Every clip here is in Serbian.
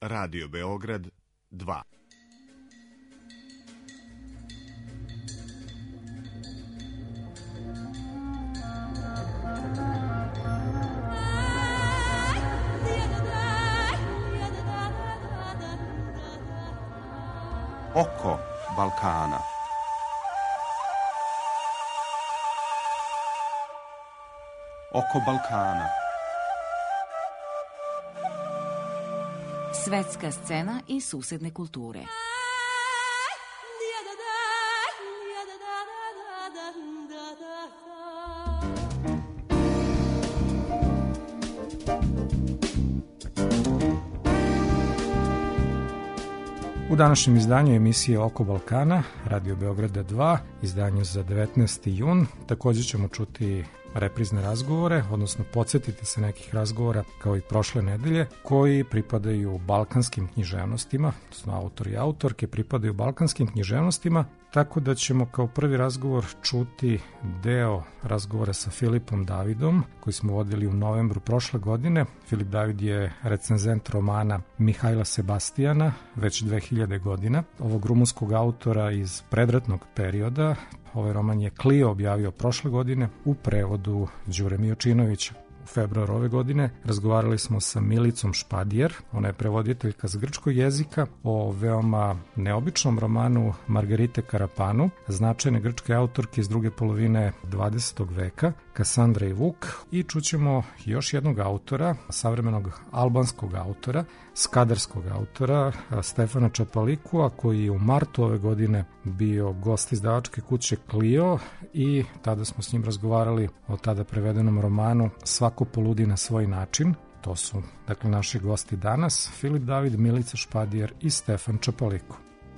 Radio Beograd 2. Oko Balkana. Oko Balkana. Svetska scena i susedne kulture. U današnjem izdanju emisije Oko Balkana, Radio Beograda 2, izdanju za 19. jun, također ćemo čuti reprizne razgovore, odnosno podsjetiti se nekih razgovora kao i prošle nedelje, koji pripadaju balkanskim književnostima, odnosno autori i autorke pripadaju balkanskim književnostima, tako da ćemo kao prvi razgovor čuti deo razgovora sa Filipom Davidom, koji smo vodili u novembru prošle godine. Filip David je recenzent romana Mihajla Sebastijana već 2000 godina, ovog rumunskog autora iz predratnog perioda. Ovaj roman je Clio objavio prošle godine u prevodu Đure Mijočinovića. U februaru ove godine razgovarali smo sa Milicom Špadijer, ona je prevoditeljka s grčkog jezika, o veoma neobičnom romanu Margarite Karapanu, značajne grčke autorke iz druge polovine 20. veka, Kasandra i Vuk, i čućemo još jednog autora, savremenog albanskog autora, skadarskog autora, Stefana Čapalikua, koji je u martu ove godine bio gost izdavačke kuće Clio i tada smo s njim razgovarali o tada prevedenom romanu Svako poludi na svoj način. To su, dakle, naši gosti danas, Filip David, Milica Špadijer i Stefan Čapaliku.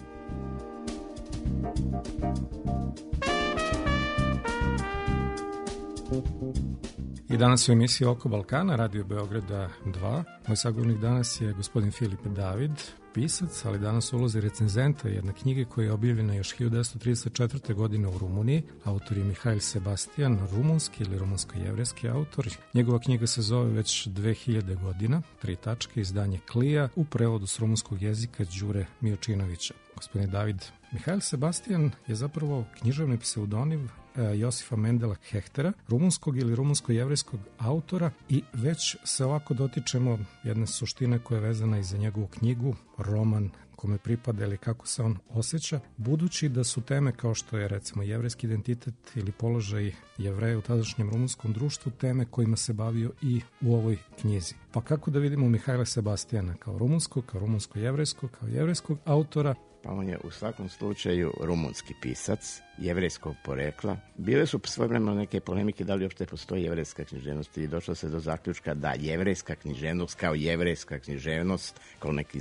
I danas u emisiji Oko Balkana, Radio Beograda 2. Moj sagovornik danas je gospodin Filip David, pisac, ali danas u ulozi recenzenta jedne knjige koja je objavljena još 1934. godine u Rumuniji. Autor je Mihajl Sebastijan, rumunski ili rumunsko-jevrejski autor. Njegova knjiga se zove već 2000 godina, 3 tačke, izdanje Klija, u prevodu s rumunskog jezika Đure Mijočinovića. Gospodin David, Mihajl Sebastijan je zapravo književni pseudonim Josifa Mendela Hechtera, rumunskog ili rumunsko-jevrejskog autora, i već se ovako dotičemo jedne suštine koja je vezana i za njegovu knjigu, roman kome pripada ili kako se on osjeća, budući da su teme kao što je recimo jevrejski identitet ili položaj Jevreja u tadašnjem rumunskom društvu teme kojima se bavio i u ovoj knjizi. Pa kako da vidimo Mihajla Sebastijana kao rumunskog, kao rumunsko-jevrejskog, kao jevrejskog autora? Pa on je u svakom slučaju rumunski pisac, jevrejskog porekla. Bile su svojevremeno neke polemike da li uopšte postoji jevrejska književnost i došlo se do zaključka da jevrejska književnost kao jevrejska književnost, kao neki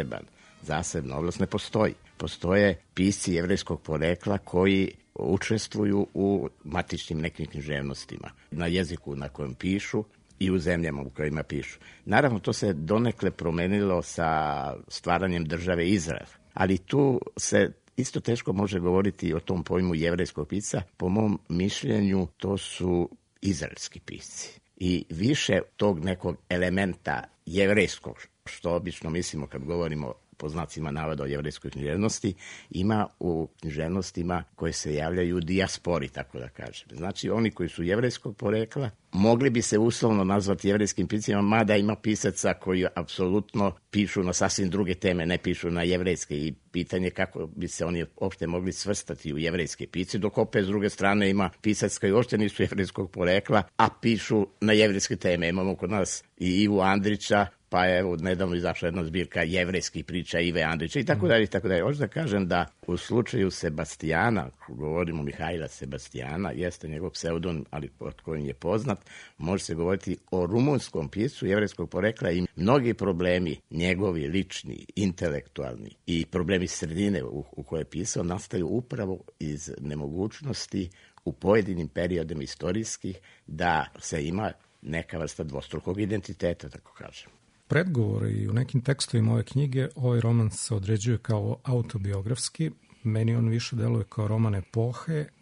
zasebna oblast ne postoji. Postoje pisci jevrejskog porekla koji učestvuju u matičnim nekim književnostima, na jeziku na kojem pišu i u zemljama u kojima pišu. Naravno, to se donekle promenilo sa stvaranjem države Izrael. Ali tu se isto teško može govoriti o tom pojmu jevrejskog pisca. Po mom mišljenju to su izraelski pisci. I više tog nekog elementa jevrejskog, što obično mislimo kad govorimo po znacima navoda o jevrejskoj književnosti, ima u književnostima koje se javljaju u dijaspori, tako da kažem. Znači, oni koji su jevrejskog porekla mogli bi se uslovno nazvati jevrejskim piscima, mada ima pisaca koji apsolutno pišu na sasvim druge teme, ne pišu na jevrejske, i pitanje kako bi se oni uopšte mogli svrstati u jevrejske pisce, dok opet s druge strane ima pisac koji uopšte nisu jevrejskog porekla, a pišu na jevrejske teme. Imamo kod nas i Ivu Andrića, pa je nedavno izašla jedna zbirka jevrejskih priča Ive Andrića i tako dalje, i tako dalje. Hoću da kažem da u slučaju Sebastijana, govorimo Mihajla Sebastijana, jeste njegov pseudonim, ali pod kojim je poznat, može se govoriti o rumunskom piscu jevrejskog porekla, i mnogi problemi njegovi, lični, intelektualni i problemi sredine u kojoj je pisao nastaju upravo iz nemogućnosti u pojedinim periodima istorijskih da se ima neka vrsta dvostrukog identiteta, tako kažem. Predgovor i u nekim tekstovima ove knjige ovaj roman se određuje kao autobiografski. Meni on više deluje kao roman epohe,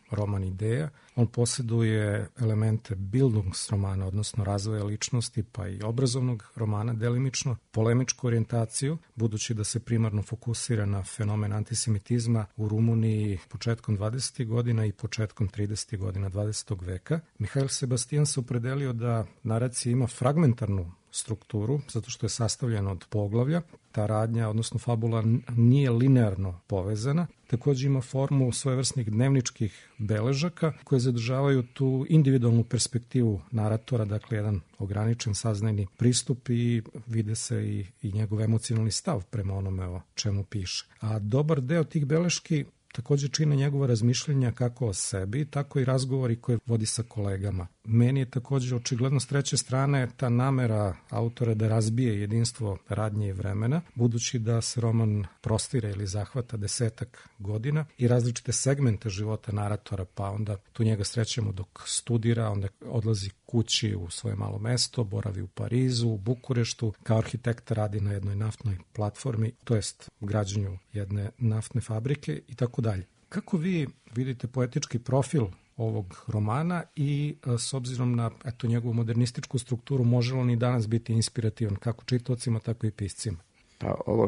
roman Ideja. On posjeduje elemente Bildungsromana, odnosno razvoja ličnosti, pa i obrazovnog romana delimično, polemičku orijentaciju, budući da se primarno fokusira na fenomen antisemitizma u Rumuniji početkom 20. godina i početkom 30. godina 20. veka. Mihail Sebastian se opredelio da naracija ima fragmentarnu strukturu, zato što je sastavljena od poglavlja. Ta radnja, odnosno fabula, nije linearno povezana. Takođe ima formu svojevrsnih dnevničkih beležaka koje zadržavaju tu individualnu perspektivu naratora, dakle jedan ograničen saznajni pristup i vide se i njegov emocionalni stav prema onome o čemu piše. A dobar deo tih beleški takođe čine njegova razmišljenja kako o sebi, tako i razgovori koje vodi sa kolegama. Meni je takođe očigledno s treće strane ta namera autora da razbije jedinstvo radnje i vremena, budući da se roman prostire ili zahvata 10 godina i različite segmente života naratora, pa onda tu njega srećemo dok studira, onda odlazi kući u svoje malo mesto, boravi u Parizu, u Bukureštu, kao arhitekta radi na jednoj naftnoj platformi, to jest građenju jedne naftne fabrike i tako dalje. Kako vi vidite poetički profil ovog romana i s obzirom na njegovu modernističku strukturu, može li on i danas biti inspirativan kako čitaocima, tako i piscima? Pa ovo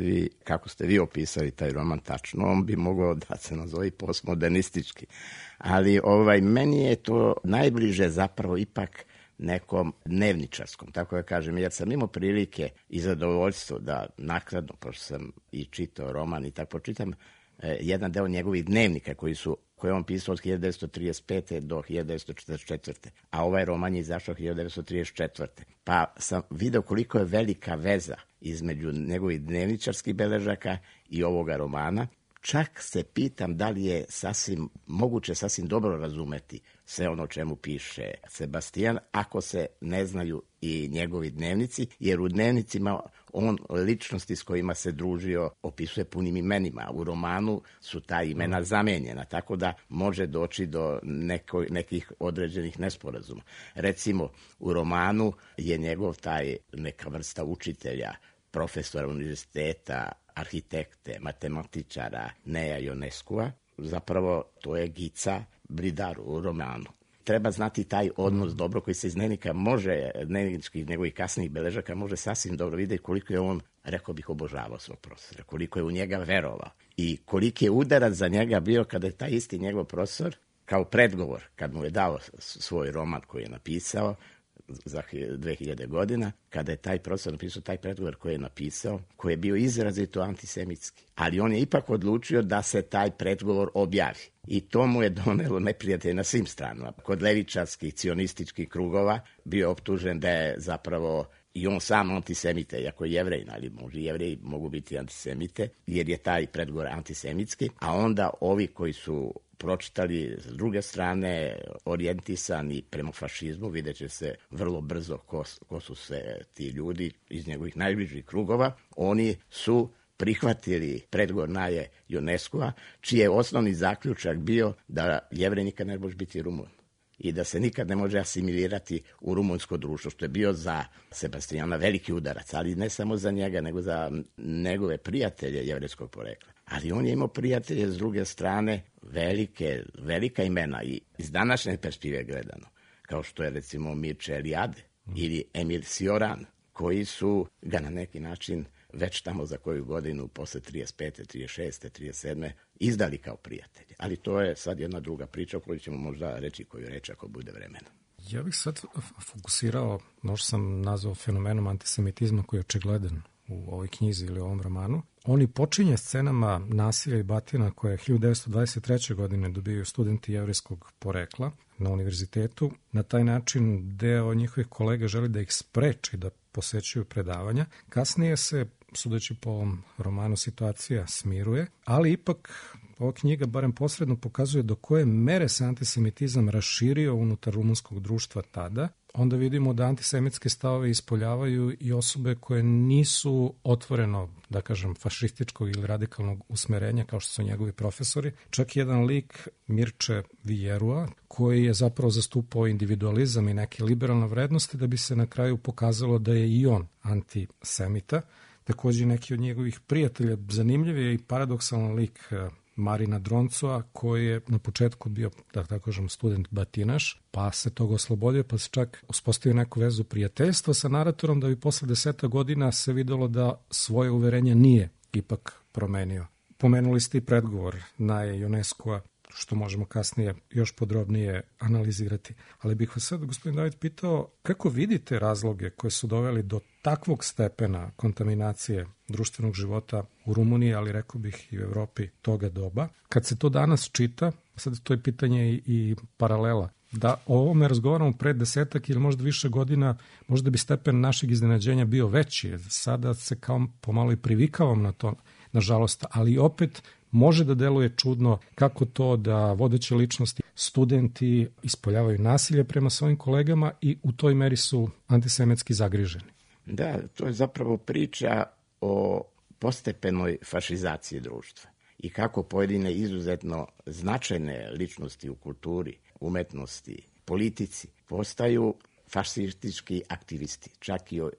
kako ste vi opisali taj roman tačno, on bi mogao da se nazove postmodernistički. Ali meni je to najbliže zapravo ipak nekom dnevničarskom, tako da kažem, jer sam imao prilike i zadovoljstvo da naknadno, pošto sam i čitao roman i tako pročitam, jedan deo njegovih dnevnika koje on pisao od 1935. do 1944. A ovaj roman je izašao 1934. Pa sam video koliko je velika veza između njegovih dnevničarskih beležaka i ovoga romana. Čak se pitam da li je moguće sasvim dobro razumeti sve ono čemu piše Sebastian, ako se ne znaju i njegovi dnevnici, jer u dnevnicima on ličnosti s kojima se družio opisuje punim imenima. U romanu su ta imena zamenjena, tako da može doći do nekih određenih nesporazuma. Recimo, u romanu je njegov neka vrsta učitelja, profesora univerziteta, arhitekte, matematičara Neja Ionescua, zapravo to je Gica Bridaru u romanu. Treba znati taj odnos dobro koji se iz dnevnika može, dnevničkih njegovih kasnijih beležaka može sasvim dobro vidjeti koliko je on, rekao bih, obožavao svog profesora, koliko je u njega verovao i koliki je udarac za njega bio kada je taj isti njegov profesor kao predgovor, kad mu je dao svoj roman koji je napisao za 2000 godina, kada je taj profesor napisao taj predgovor koji je napisao, koji je bio izrazito antisemitski. Ali on je ipak odlučio da se taj predgovor objavi. I to mu je donelo neprijatelje na svim stranama. Kod levičarskih, cionističkih krugova bio optužen da je zapravo i on sam antisemite, iako je Jevrejin, ali Jevreji mogu biti antisemite, jer je taj predgovor antisemitski, a onda ovi koji su pročitali s druge strane orijentisani prema fašizmu, vidjet će se vrlo brzo ko su sve ti ljudi iz njegovih najbližih krugova. Oni su prihvatili predgovor Neja Ionescua, čiji je osnovni zaključak bio da Jevrej nikad ne može biti Rumun i da se nikad ne može asimilirati u rumunsko društvo, što je bio za Sebastiana veliki udarac, ali ne samo za njega, nego za njegove prijatelje jevrejskog porekla. Ali on je imao prijatelje s druge strane velika imena i iz današnje perspektive gledano, kao što je recimo Mircea Eliade ili Emil Cioran, koji su ga na neki način već tamo za koju godinu, posle 35. 36. 37. izdali kao prijatelje. Ali to je sad jedna druga priča o kojoj ćemo možda reći koju reći ako bude vremena. Ja bih sad fokusirao, možda sam nazvao fenomenom antisemitizma koji je očigledan u ovoj knjizi ili ovom romanu. On i počinje scenama nasilja i batina koje 1923. godine dobijaju studenti jevrejskog porekla na univerzitetu. Na taj način deo njihovih kolega želi da ih spreči da posećuju predavanja. Kasnije se, sudeći po ovom romanu, situacija smiruje, ali ipak ova knjiga barem posredno pokazuje do koje mere se antisemitizam raširio unutar rumunskog društva tada. Onda vidimo da antisemitske stavove ispoljavaju i osobe koje nisu otvoreno, da kažem, fašističkog ili radikalnog usmerenja, kao što su njegovi profesori. Čak jedan lik, Mircea Vijerua, koji je zapravo zastupao individualizam i neke liberalne vrednosti, da bi se na kraju pokazalo da je i on antisemita. Takođe neki od njegovih prijatelja, zanimljiv je i paradoksalan lik Marina Droncova, koji je na početku bio, da tako kažem, student batinaš, pa se toga oslobodio, pa se čak uspostavio neku vezu prijateljstva sa naratorom, da bi posle 10 godina se videlo da svoje uverenja nije ipak promenio. Pomenuli ste i predgovor na UNESCO-a, što možemo kasnije još podrobnije analizirati. Ali bih vas sad, gospodin David, pitao kako vidite razloge koje su doveli do takvog stepena kontaminacije društvenog života u Rumuniji, ali rekao bih i u Evropi toga doba. Kad se to danas čita, sad to je pitanje i paralela, da o ovome razgovaramo pre 10 ili možda više godina, možda bi stepen našeg iznenađenja bio veći. Sada se kao pomalo i privikavam na to, nažalost, ali opet može da deluje čudno kako to da vodeće ličnosti, studenti ispoljavaju nasilje prema svojim kolegama i u toj meri su antisemitski zagriženi. Da, to je zapravo priča o postepenoj fašizaciji društva i kako pojedine izuzetno značajne ličnosti u kulturi, umetnosti, politici postaju fašistički aktivisti. Čak i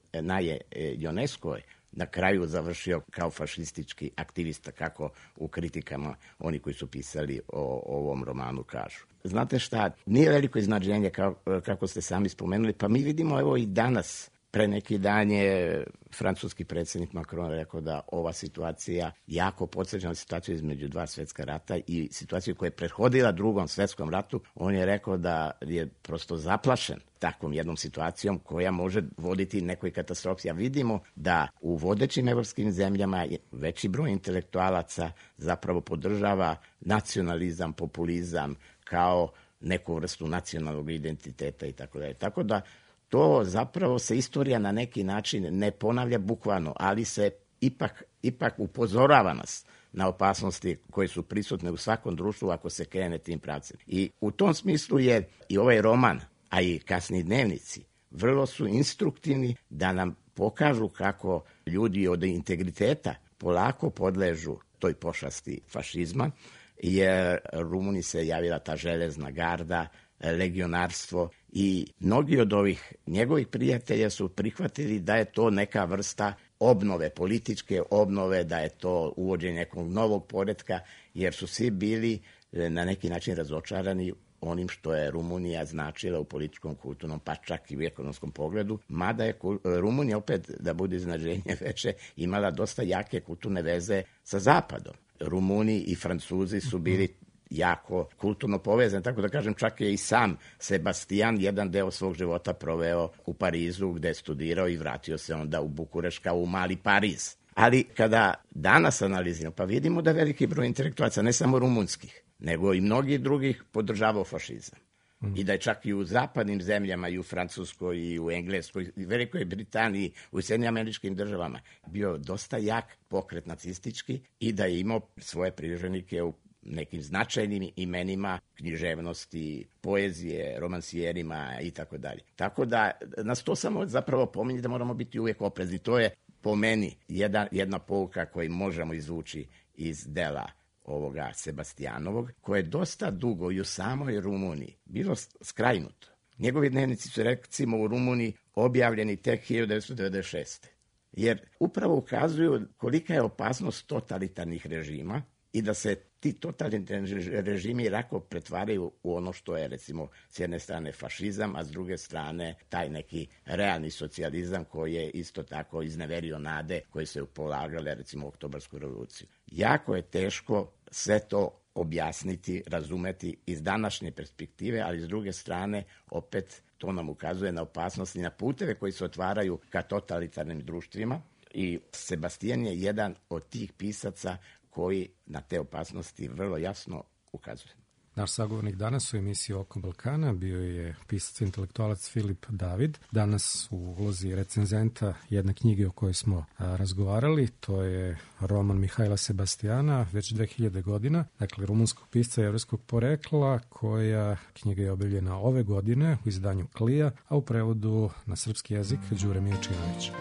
UNESCO je na kraju završio kao fašistički aktivista, kako u kritikama oni koji su pisali o ovom romanu kažu. Znate šta, nije veliko iznenađenje kako ste sami spomenuli, pa mi vidimo evo i danas. Pre neki dan je francuski predsjednik Macron rekao da ova situacija jako podsjeća na situaciju između dva svjetska rata i situaciju koja je prethodila Drugom svjetskom ratu. On je rekao da je prosto zaplašen takvom jednom situacijom koja može voditi nekoj katastrofi. A vidimo da u vodećim evropskim zemljama veći broj intelektualaca zapravo podržava nacionalizam, populizam kao neku vrstu nacionalnog identiteta i tako dalje. Tako da to zapravo se istorija na neki način ne ponavlja bukvalno, ali se ipak upozorava nas na opasnosti koje su prisutne u svakom društvu ako se krene tim pravcem. I u tom smislu je i ovaj roman, a i kasni dnevnici, vrlo su instruktivni da nam pokažu kako ljudi od integriteta polako podležu toj pošasti fašizma, jer Rumuniji se javila ta železna garda, legionarstvo i mnogi od ovih njegovih prijatelja su prihvatili da je to neka vrsta obnove, političke obnove, da je to uvođenje nekog novog poretka, jer su svi bili na neki način razočarani onim što je Rumunija značila u političkom, kulturnom, pa čak i u ekonomskom pogledu, mada je Rumunija, opet da bude iznenađenje veće, imala dosta jake kulturne veze sa Zapadom. Rumuni i Francuzi su bili jako kulturno povezan, tako da kažem, čak je i sam Sebastian jedan deo svog života proveo u Parizu, gde je studirao i vratio se onda u Bukurešt kao u mali Pariz. Ali kada danas analiziramo, pa vidimo da veliki broj intelektualaca, ne samo rumunskih, nego i mnogih drugih, podržavao fašizam. I da je čak i u zapadnim zemljama, i u Francuskoj, i u Engleskoj, i Velikoj Britaniji, u Sjedinjenim Američkim Državama, bio dosta jak pokret nacistički i da je imao svoje privrženike u nekim značajnim imenima književnosti, poezije, romansijerima i tako dalje. Tako da nas to samo zapravo pominje da moramo biti uvijek oprezni. To je po meni jedna pouka koju možemo izvući iz dela ovoga Sebastianovog, koje je dosta dugo i u samoj Rumuniji bilo skrajnuto. Njegovi dnevnici su recimo u Rumuniji objavljeni tek 1996. Jer upravo ukazuju kolika je opasnost totalitarnih režima i da se ti totalitarni režimi lako pretvaraju u ono što je, recimo, s jedne strane fašizam, a s druge strane taj neki realni socijalizam koji je isto tako izneverio nade koje se polagale, recimo, u Oktobarsku revoluciju. Jako je teško sve to objasniti, razumeti iz današnje perspektive, ali s druge strane opet to nam ukazuje na opasnost i na puteve koji se otvaraju ka totalitarnim društvima i Sebastian je jedan od tih pisaca koji na te opasnosti vrlo jasno ukazuje. Naš sagovornik danas u emisiji Oko Balkana bio je pisac intelektualac Filip David. Danas u ulozi recenzenta jedne knjige o kojoj smo razgovarali, to je roman Mihajla Sebastiana, već 2000 godina, dakle rumunskog pisca jevrejskog porekla, koja knjiga je objavljena ove godine u izdanju Klija, a u prevodu na srpski jezik Đure Miječinović.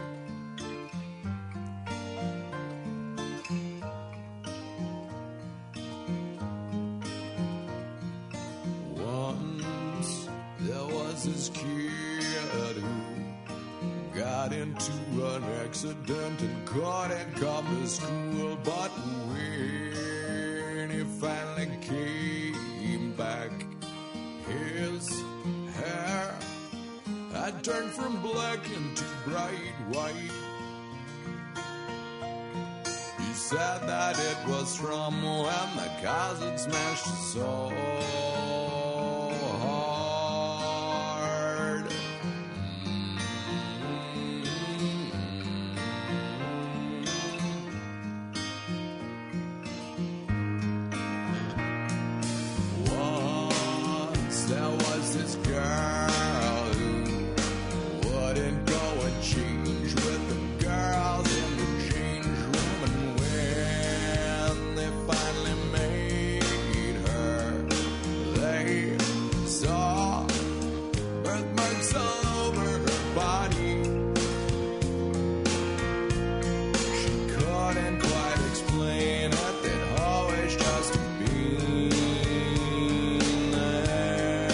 This kid who got into an accident and caught and come to school, but when he turned from black into bright white. He said that it was from when the cars had smashed so hard. Once there was this girl who wouldn't go and change with the girls in the change room, and when they finally made her, they saw birthmarks all over her body. She couldn't quite explain it, they'd always just been there.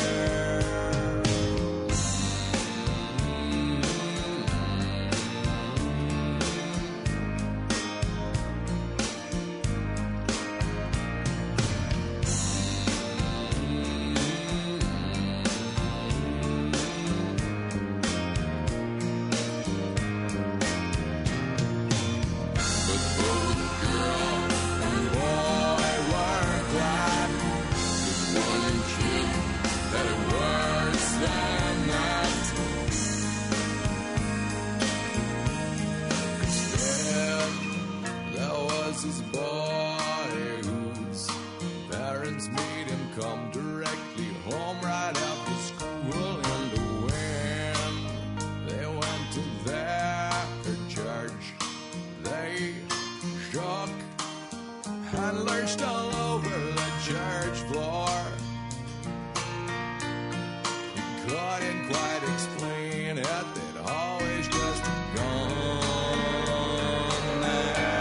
But both girl and boy were glad. There's one kid that it worse than that. 'Cause then there was this boy whose parents made him come directly home right after school, and when they went to their church, they shook and lurched all over the church floor. He couldn't quite explain it, they'd always just gone there.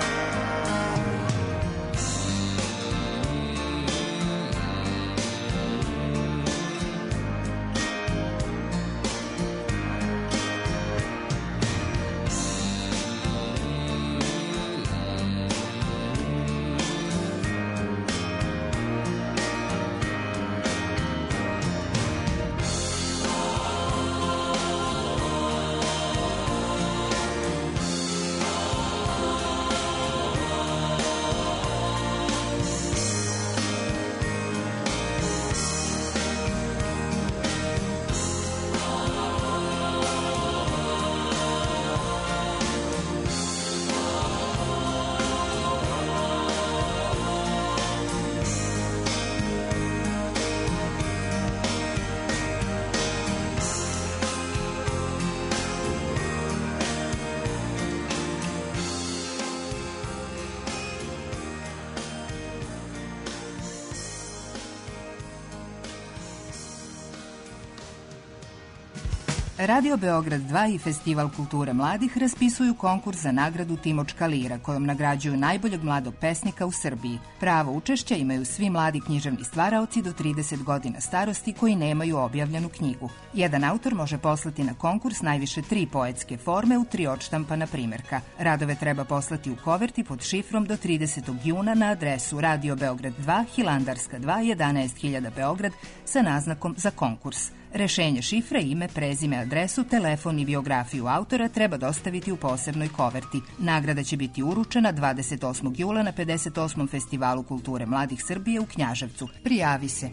Radio Beograd 2 i Festival kulture mladih raspisuju konkurs za nagradu Timočka lira, kojom nagrađuju najboljeg mladog pesnika u Srbiji. Pravo učešća imaju svi mladi književni stvaraoci do 30 godina starosti koji nemaju objavljenu knjigu. Jedan autor može poslati na konkurs najviše 3 poetske forme u 3 odštampana primjerka. Radove treba poslati u koverti pod šifrom do 30. juna na adresu Radio Beograd 2, Hilandarska 2, 11.000 Beograd sa naznakom za konkurs. Rešenje šifre, ime, prezime, adresu, telefon i biografiju autora treba dostaviti u posebnoj koverti. Nagrada će biti uručena 28. jula na 58. Festivalu kulture mladih Srbije u Knjaževcu. Prijavi se.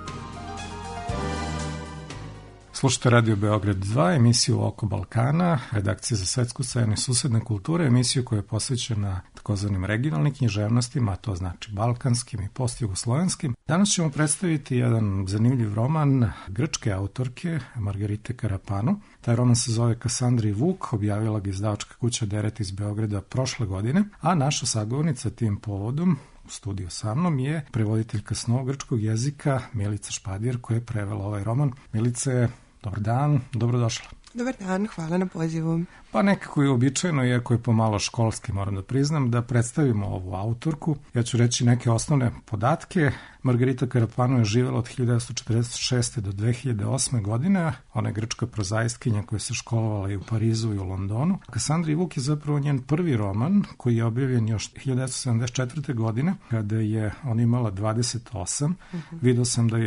Slušajte Radio Beograd 2, emisiju Oko Balkana, redakcija za svetsku scenu i susedne kulture, emisiju koja je posvećena takozvanim regionalnim književnostima, a to znači balkanskim i postjugoslovenskim. Danas ćemo predstaviti jedan zanimljiv roman grčke autorke Margarite Karapanu. Taj roman se zove Kasandra i Vuk, objavila ga izdavačka kuća Deret iz Beograda prošle godine, a naša sagovornica tim povodom u studiju sa mnom je prevoditeljka s novogrčkog jezika Milica Špadir, koja je prevela ovaj roman. Milice, dobar dan, dobrodošla. Dobar dan, hvala na pozivu. Pa nekako je običajno, iako je pomalo školski, moram da priznam, da predstavimo ovu autorku. Ja ću reći neke osnovne podatke. Margarita Karapanu je živjela od 1946. do 2008. godine. Ona je grčka prozaistkinja koja se školovala i u Parizu i u Londonu. Kasandra i Vuk je zapravo njen prvi roman koji je objavljen još 1974. godine kada je ona imala 28. Vidio sam da je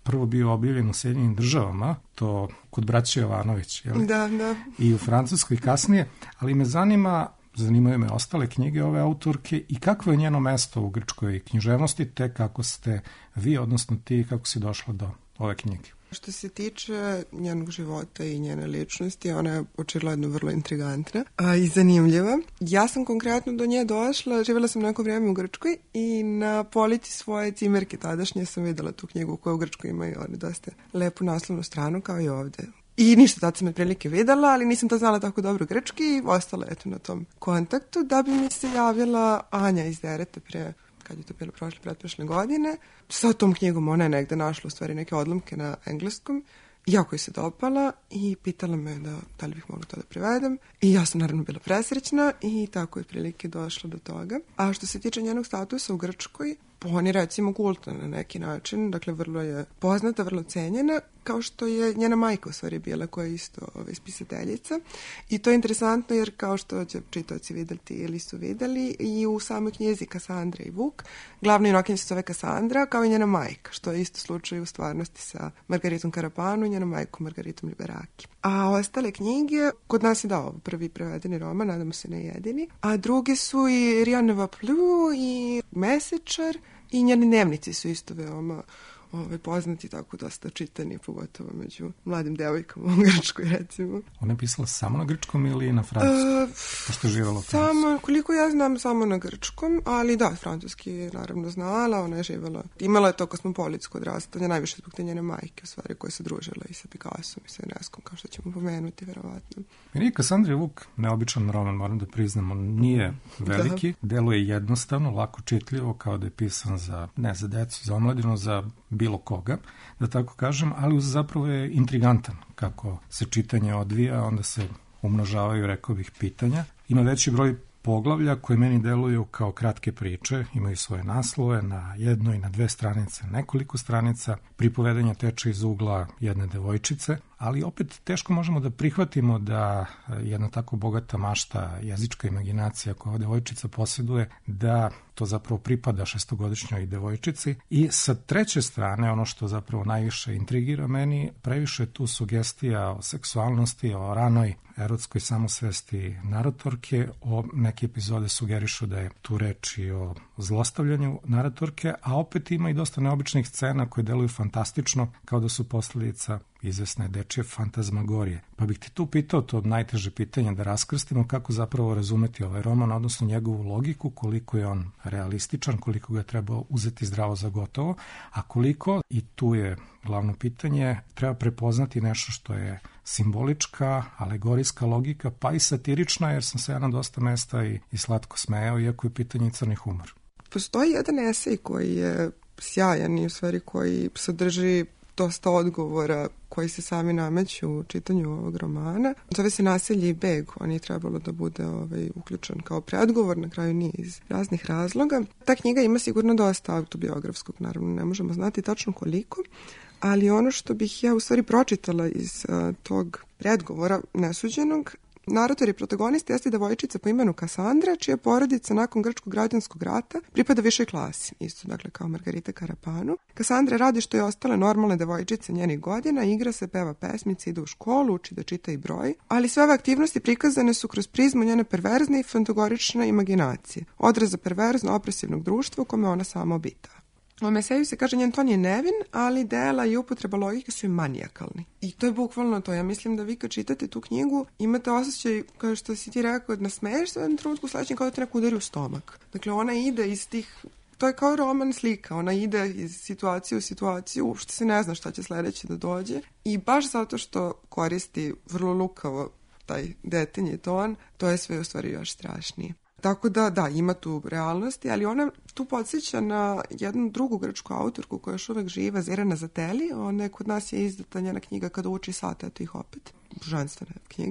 prvo bio objavljen u Sjedinjenim Državama, to kod braće Jovanović, jel? Da, da. I u Francuskoj kasnije, ali me zanimaju me ostale knjige ove autorke i kakvo je njeno mesto u grčkoj književnosti, te kako ste vi, odnosno ti, kako si došla do ove knjige. Što se tiče njenog života i njene ličnosti, ona je očigledno vrlo intrigantna i zanimljiva. Ja sam konkretno do nje došla, živjela sam neko vrijeme u Grčkoj i na polici svoje cimerke tadašnje sam videla tu knjigu koja u Grčkoj imaju dosta lepu naslovnu stranu kao i ovde. I ništa, tad sam je prilike videla, ali nisam to znala tako dobro grčki i ostala eto na tom kontaktu, da bi mi se javila Anja iz Derete pre, kad je to bilo pretprošle godine. Sa tom knjigom ona je negde našla u stvari neke odlomke na engleskom. Jako je se dopala i pitala me da li bih mogla to da prevedem. I ja sam naravno bila presrećna i tako je prilike došla do toga. A što se tiče njenog statusa u Grčkoj, on je recimo kultan na neki način, dakle vrlo je poznata, vrlo cenjena, kao što je njena majka u stvari bila, koja je isto spisateljica. I to je interesantno jer kao što će čitaoci vidjeti ili su vidjeli i u samoj knjizi Kasandra i Vuk, glavna junakinja se zove Kasandra, kao i njena majka, što je isto slučaj u stvarnosti sa Margaritom Karapanu i njenom majkom Margaritom Liberaki. A ostale knjige, kod nas je dao prvi prevedeni roman, nadamo se ne jedini, a druge su i Rien ne va plus i Mesečar i njeni dnevnici su isto veoma poznati, tako dosta čitani, pogotovo među mladim devojkama u Grčkoj, recimo. Ona je pisala samo na grčkom ili na francuskom? Pošto je živjela u Francusku? Samo, koliko ja znam, samo na grčkom, ali da, francuski je naravno znala, ona je živjela. Imala je to kosmopolitsko odrastanje, najviše zbog te njene majke, u stvari, koje se družila i sa Picassom i sa Eneskom, kao što ćemo pomenuti, verovatno. Meni je Kasandra i Vuk neobičan roman, moram da priznam, on nije veliki, deluje jednostavno, lako čitljivo, kao da je pisan za decu, za omladinu, za bilo koga, da tako kažem, ali zapravo je intrigantan kako se čitanje odvija, onda se umnožavaju, rekao bih, pitanja. Ima veći broj poglavlja koje meni deluju kao kratke priče, imaju svoje naslove na jednoj, na dve stranice, nekoliko stranica, pripovedanja teče iz ugla jedne devojčice, ali opet teško možemo da prihvatimo da jedna tako bogata mašta, jezička imaginacija koja devojčica posjeduje, da to zapravo pripada šestogodišnjoj devojčici. I sa treće strane, ono što zapravo najviše intrigira meni, previše tu sugestija o seksualnosti, o ranoj erotskoj samosvesti naratorke, o neke epizode sugerišu da je tu reč i o zlostavljanju naratorke, a opet ima i dosta neobičnih scena koje deluju fantastično, kao da su posljedica izvesne dečje fantazmagorije. Pa bih ti tu pitao to najteže pitanje, da raskrstimo kako zapravo razumeti ovaj roman, odnosno njegovu logiku, koliko je on realističan, koliko ga treba uzeti zdravo za gotovo, a koliko, i tu je glavno pitanje, treba prepoznati nešto što je simbolička, alegorijska logika, pa i satirična, jer sam se ja na dosta mesta i slatko smejao, iako je pitanje crni humor. Postoji jedan esej koji je sjajan i u stvari koji sadrži dosta odgovora koji se sami nameću u čitanju ovog romana. Zove se Naselje i beg. On je trebalo da bude uključen kao predgovor, na kraju nije iz raznih razloga. Ta knjiga ima sigurno dosta autobiografskog, naravno ne možemo znati tačno koliko, ali ono što bih ja u stvari pročitala iz tog predgovora nesuđenog, narator i protagonista jeste devojčica po imenu Kasandra, čija porodica nakon grčkog građanskog rata pripada višoj klasi, isto dakle kao Margarita Karapanu. Kasandra radi što je ostale normalne devojčice njenih godina, igra se, peva pesmice, ide u školu, uči da čita i broji, ali sve ove aktivnosti prikazane su kroz prizmu njene perverzne i fantagorične imaginacije, odraza perverzno opresivnog društva u kome ona sama obitava. U eseju se kaže njen ton je nevin, ali dela i upotreba logike su i manijakalni. I to je bukvalno to. Ja mislim da vi kad čitate tu knjigu imate osjećaj, kao što si ti rekao, da nasmeješ se u jednom trenutku sledećem kao da te neko udari u stomak. Dakle, ona ide iz tih... To je kao roman slika. Ona ide iz situacije u situaciju, uopšte se ne zna šta će sledeće da dođe. I baš zato što koristi vrlo lukavo taj detinji ton, to je sve u stvari još strašnije. Tako da, ima tu realnosti, ali ona tu podsjeća na jednu drugu grčku autorku koja još uvek živa, Zerana Zateli. Ona je kod nas je izdata njena knjiga Kada uči sat, eto ih opet. Božanstvena knjiga,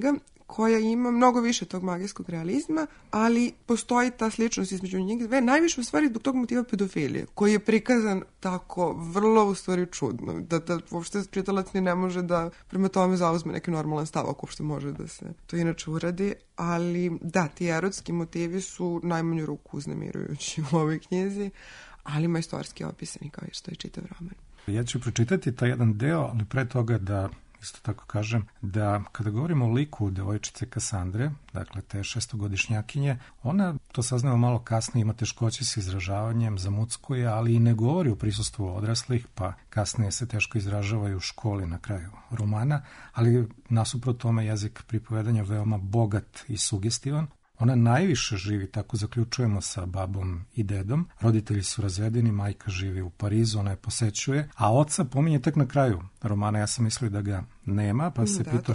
koja ima mnogo više tog magijskog realizma, ali postoji ta sličnost između njih dve, najviše u stvari zbog tog motiva pedofilije, koji je prikazan tako vrlo u stvari čudno, da uopšte čitalac ni ne može da prema tome zauzme neki normalan stav, ako uopšte može da se to inače uradi, ali da, ti erotski motivi su najmanju ruku uznemirujući u ovoj knjizi, ali majstorski opisani kao što je čitav roman. Ja ću pročitati taj jedan deo, ali pre toga da isto tako kažem da kada govorimo o liku devojčice Kasandre, dakle te 6-godišnjakinje, ona, to saznamo malo kasnije, ima teškoće sa izražavanjem, zamuckuje, ali i ne govori u prisustvu odraslih, pa kasnije se teško izražavaju u školi na kraju romana, ali nasuprot tome jezik pripovedanja veoma bogat i sugestivan. Ona najviše živi, tako zaključujemo, sa babom i dedom. Roditelji su razvedeni, majka živi u Parizu, ona je posećuje, a oca pominje tek na kraju romana. Ja sam mislio da ga nema, pa se pitao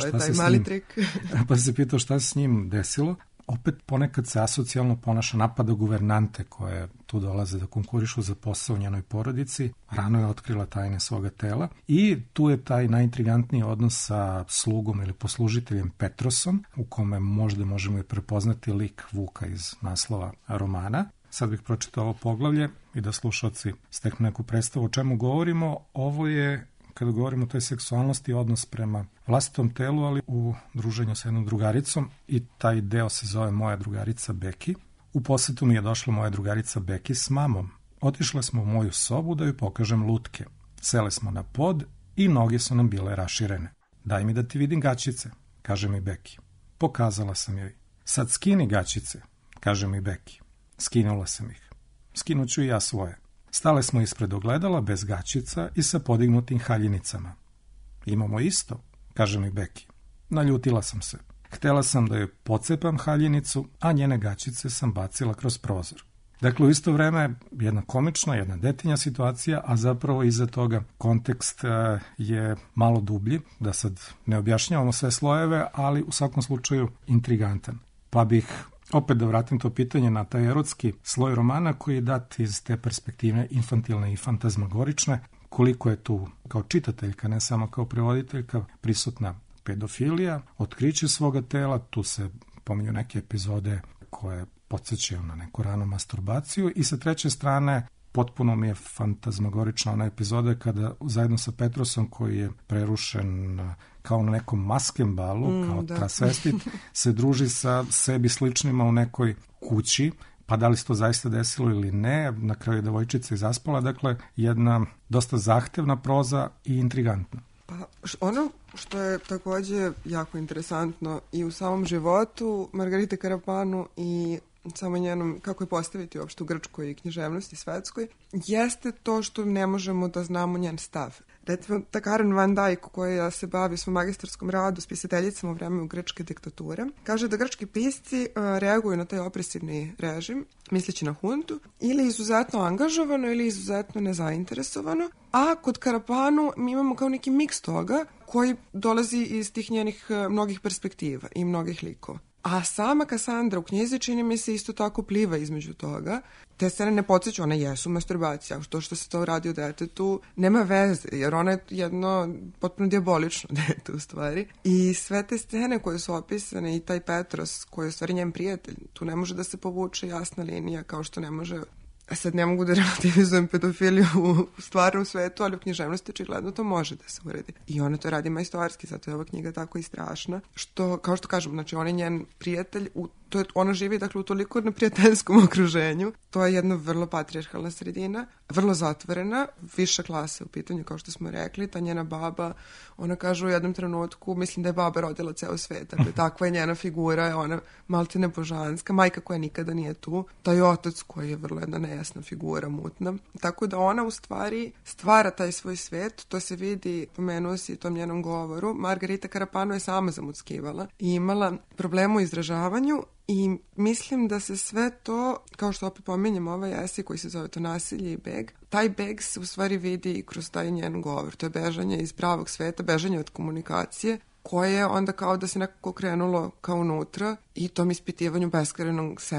šta se s njim desilo. Opet ponekad se asocijalno ponaša, napada guvernante koje tu dolaze da konkurišu za posao u njenoj porodici. Rano je otkrila tajne svoga tela i tu je taj najintrigantniji odnos sa slugom ili poslužiteljem Petrosom, u kome možda možemo i prepoznati lik Vuka iz naslova romana. Sad bih pročitao ovo poglavlje i da slušalci steknu neku predstavu o čemu govorimo. Ovo je, kada govorimo o toj seksualnosti, odnos prema vlastitom telu, ali u druženju sa jednom drugaricom, i taj deo se zove Moja drugarica Beki. U posetu mi je došla moja drugarica Beki s mamom. Otišle smo u moju sobu da joj pokažem lutke. Sele smo na pod i noge su nam bile raširene. Daj mi da ti vidim gaćice, kaže mi Beki. Pokazala sam joj. Sad skini gaćice, kaže mi Beki. Skinula sam ih. Skinuću i ja svoje. Stale smo ispred ogledala bez gaćica i sa podignutim haljinicama. Imamo isto, kaže mi Beki. Naljutila sam se. Htela sam da joj pocepam haljinicu, a njene gaćice sam bacila kroz prozor. Dakle, u isto vreme jedna komična, jedna detinja situacija, a zapravo iza toga kontekst je malo dublji, da sad ne objašnjavamo sve slojeve, ali u svakom slučaju intrigantan. Pa bih opet da vratim to pitanje na taj erotski sloj romana koji je dat iz te perspektive infantilne i fantazmagorične, koliko je tu kao čitateljka, ne samo kao prevoditeljka, prisutna pedofilija, otkriće svoga tela, tu se pominju neke epizode koje podsjećaju na neku ranu masturbaciju i sa treće strane potpuno mi je fantazmagorična ona epizoda kada zajedno sa Petrosom koji je prerušen kao na nekom maskembalu, kao transvestit, se druži sa sebi sličnima u nekoj kući, pa da li se to zaista desilo ili ne, na kraju je devojčica i zaspala, dakle jedna dosta zahtevna proza i intrigantna. Pa ono što je takođe jako interesantno i u samom životu Margarite Karapanu i samo njenom, kako je postaviti uopšte u grčkoj književnosti svetskoj, jeste to što ne možemo da znamo njen stav. Recimo, ta Karen Van Dijk, koja se bavi svom magistarskom radu s pisateljicama u vremenu grčke diktature, kaže da grčki pisci reaguju na taj opresivni režim, misleći na huntu, ili izuzetno angažovano ili izuzetno nezainteresovano, a kod Karapanu mi imamo kao neki miks toga koji dolazi iz tih njenih mnogih perspektiva i mnogih likova. A sama Kasandra u knjizi čini mi se isto tako pliva između toga. Te scene ne podsjeću, one jesu masturbacija, što se to radi o detetu nema veze, jer ona je jedno potpuno dijabolično dete u stvari. I sve te scene koje su opisane i taj Petros koji je u stvari njen prijatelj, tu ne može da se povuče jasna linija kao što ne može. Sad ne mogu da relativizujem pedofiliju u stvarnom svetu, ali u književnosti očigledno to može da se uredi. I ona to radi majstorski, zato je ova knjiga tako i strašna, što, kao što kažem, znači on je njen prijatelj, ona živi dakle u toliko neprijateljskom okruženju, to je jedna vrlo patrijarhalna sredina, vrlo zatvorena, viša klasa u pitanju, kao što smo rekli, ta njena baba, ona kaže u jednom trenutku, mislim da je baba rodila ceo svet, dakle takva je njena figura, ona maltene božanska, majka koja nikada nije tu, taj otac koji je vrlo jedna nejasna figura, mutna, tako da ona u stvari stvara taj svoj svet, to se vidi, pomenuo si u tom njenom govoru, Margarita Karapanu je sama zamuckivala i imala problema u izražavanju. I mislim da se sve to, kao što opet pominjem ovaj esej koji se zove To nasilje i beg, taj beg se u stvari vidi i kroz taj njen govor. To je bežanje iz pravog sveta, bežanje od komunikacije, koje onda kao da se nekako krenulo kao unutra i tom ispitivanju beskrajnog sebe,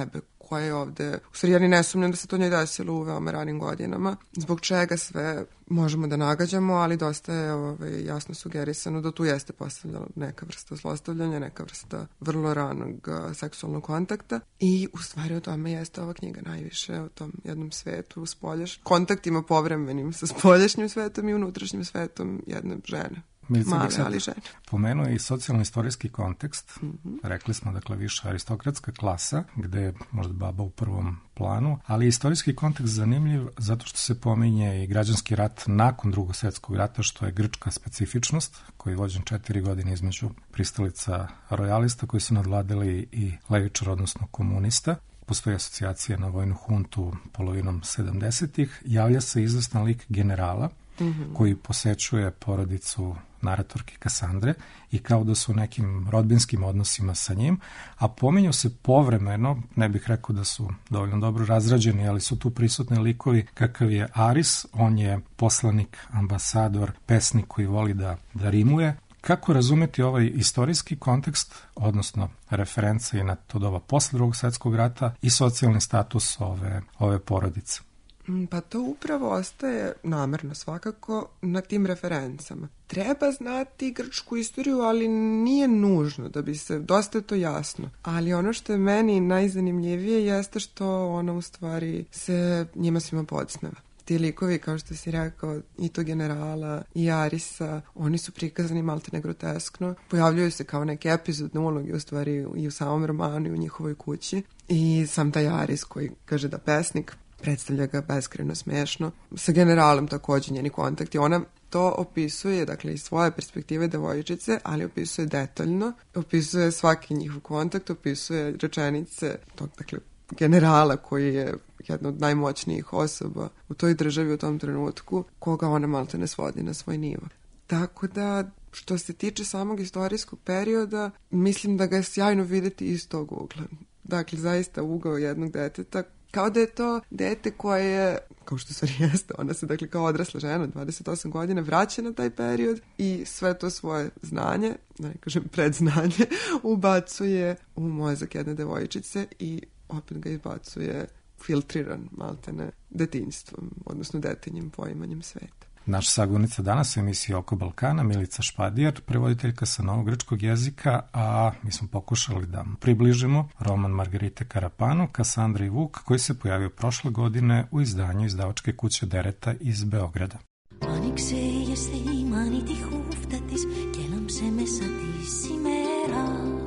koja je ovde, u stvari ja ni ne sumnjam da se to njoj desilo u veoma ranim godinama, zbog čega sve možemo da nagađamo, ali dosta je jasno sugerisano da tu jeste postavljala neka vrsta zlostavljanja, neka vrsta vrlo ranog seksualnog kontakta i u stvari o tome jeste ova knjiga najviše, o tom jednom svetu, kontaktima povremenim sa spoljašnjim svetom i unutrašnjim svetom jedne žene. Male, ali žene. Pomenuo je i socijalno-istorijski kontekst. Rekli smo, dakle, više aristokratska klasa, gde je možda baba u prvom planu, ali istorijski kontekst zanimljiv zato što se pominje i građanski rat nakon Drugog svjetskog rata, što je grčka specifičnost, koji je vođen 4 godine između pristalica rojalista koji su nadvladali i levičar, odnosno komunista. Postoji asocijacija na vojnu huntu polovinom 70-ih. Javlja se izvestan lik generala koji posećuje porodicu naratorke Kasandre i kao da su u nekim rodbinskim odnosima sa njim, a pominju se povremeno, ne bih rekao da su dovoljno dobro razrađeni, ali su tu prisutni likovi kakav je Aris, on je poslanik, ambasador, pesnik koji voli da rimuje. Kako razumeti ovaj istorijski kontekst, odnosno reference i na to doba posle Drugog svjetskog rata i socijalni status ove porodice? Pa to upravo ostaje namerno svakako na tim referencama. Treba znati grčku istoriju, ali nije nužno da bi se, dosta je to jasno. Ali ono što je meni najzanimljivije jeste što ona u stvari se njima svima podsmeva. Ti likovi, kao što si rekao, i to generala, i Arisa, oni su prikazani maltene groteskno. Pojavljuju se kao neke epizodne uloge, u stvari i u samom romanu i u njihovoj kući. I sam taj Aris koji kaže da pesnik, predstavlja ga beskrajno smešno. Sa generalom takođe njeni kontakti. Ona to opisuje, dakle, iz svoje perspektive devojčice, ali opisuje detaljno. Opisuje svaki njihov kontakt, opisuje rečenice tog, dakle, generala koji je jedna od najmoćnijih osoba u toj državi u tom trenutku, koga ona maltene svodi na svoj nivo. Tako da, što se tiče samog istorijskog perioda, mislim da ga je sjajno videti iz tog ugla. Dakle, zaista ugao jednog deteta, kao da je to dete koje je, kao što stvari jeste, ona se dakle kao odrasla žena, 28 godina, vraća na taj period i sve to svoje znanje, da ne kažem predznanje, ubacuje u mozak jedne devojčice i opet ga izbacuje filtriran maltene detinjstvom, odnosno detinjim poimanjem sveta. Naša sagovornica danas u emisiji Oko Balkana, Milica Špadijar, prevoditeljka sa novogrčkog jezika, a mi smo pokušali da približimo roman Margarite Karapanu, Kasandra i Vuk, koji se pojavio prošle godine u izdanju izdavačke kuće Dereta iz Beograda. Άνοιξε η αισθήμανη τη χούφτα της και έλαμψε μέσα της ημέρα.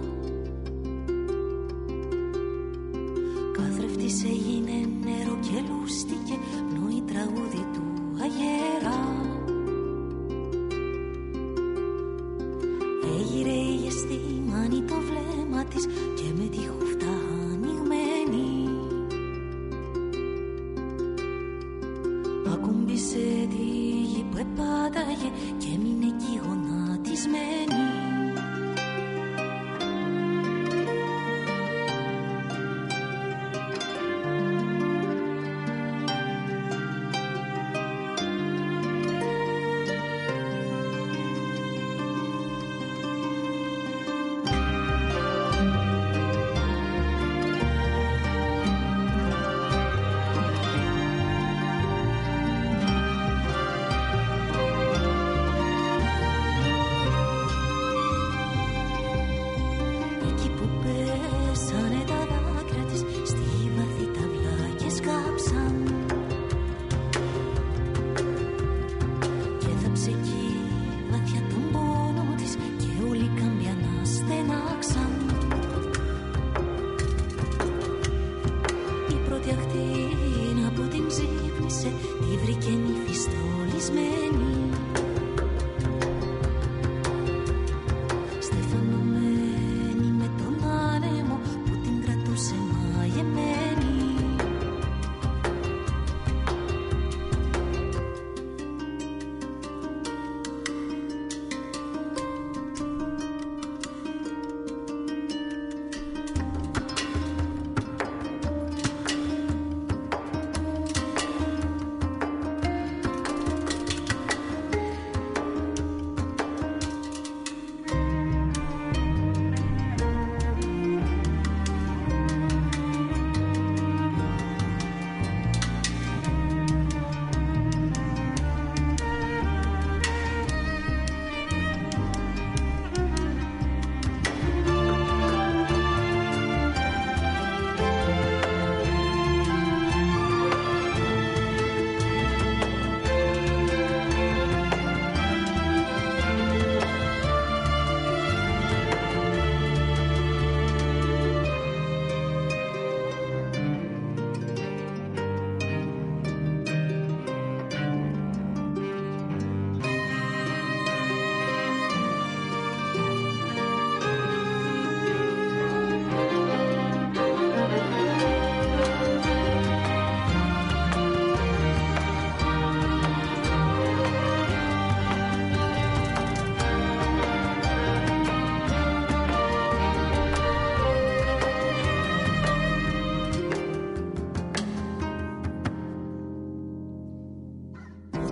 Καθρέφτης έγινε νερό και λούστηκε πνοή τραγούδι του αγέρα. Έγειρε η αισθήμανη το βλέμμα της και με τη χούφτα ανοιγμένη ακούμπησε τη γη που επάταγε και έμεινε εκεί γονατισμένη.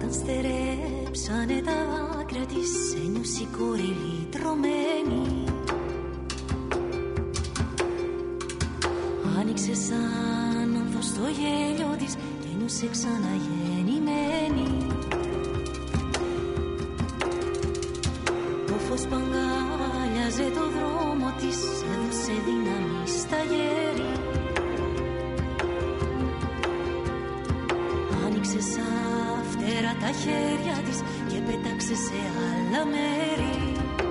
σαν στερέψανε τα άκρα της, ένιωσε η κόρη λυτρωμένη. Άνοιξε σαν άνθος το γέλιο της και ένιωσε ξαναγεννημένη. Το φως παγκάλιαζε το δρόμο της, έδωσε δύναμη στα γέρη. Άνοιξε σαν φτερά τα χέρια της και πέταξε σε άλλα μέρη.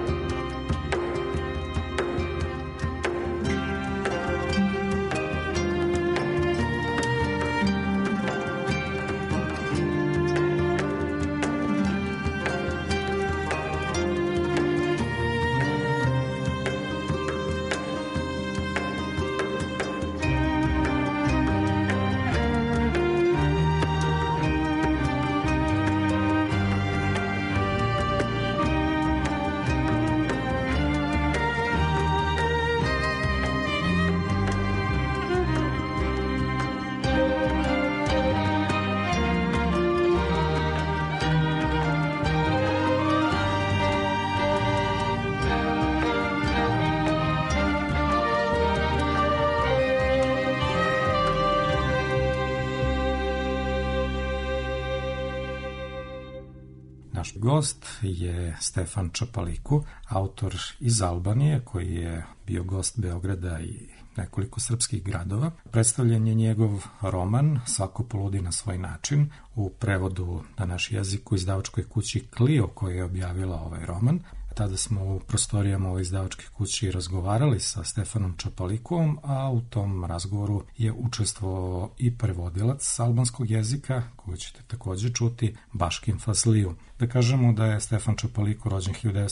Naš gost je Stefan Čapaliku, autor iz Albanije koji je bio gost Beograda i nekoliko srpskih gradova. Predstavljen je njegov roman Svako poludi na svoj način u prevodu na naš jezik u izdavačkoj kući Clio koja je objavila ovaj roman. Tada smo u prostorijama ove izdavačke kući razgovarali sa Stefanom Čapalikovom, a u tom razgovoru je učestvovao i prevodilac albanskog jezika, koga ćete takođe čuti, Baškim Fasliju. Da kažemo da je Stefan Čapaliko rođen